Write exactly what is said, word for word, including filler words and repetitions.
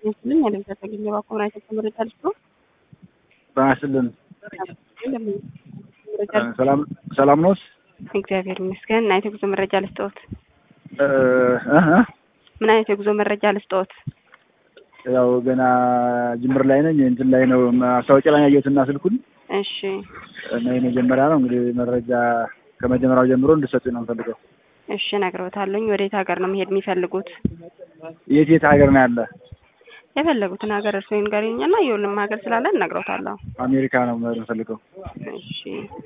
ይመስልኝ ያለም ተገኘ ባቆና ተመረጣል ነው ባስልን ሰላም ሰላም ነው እግዚአብሔር ይመስገን። እና የጉዞ መረጃ ልስጥዎት? እህ ምን አይነት የጉዞ መረጃ ልስጥዎት? ያው ገና ጅምር ላይ ነኝ እንትን ላይ ነው ማስታወቂያ ላይ ያየሁትና ስልኩን እሺ እና የመጀመሪያ ነው እንግዲህ መረጃ ከመጀመሪያው ጀምሮ እንድትሰጡኝ ነው የምፈልገው። እሺ እነግርዎታለሁ። ወዴት ሀገር ነው መሄድ የሚፈልጉት? የት የት ሀገር ነው ያለ? የፈለጉትን ሀገር እርስዎ ይንገሩኝና የሁሉም ሀገር ስላለ እነግርዎታለሁ። አሜሪካ ነው የምፈልገው። እሺ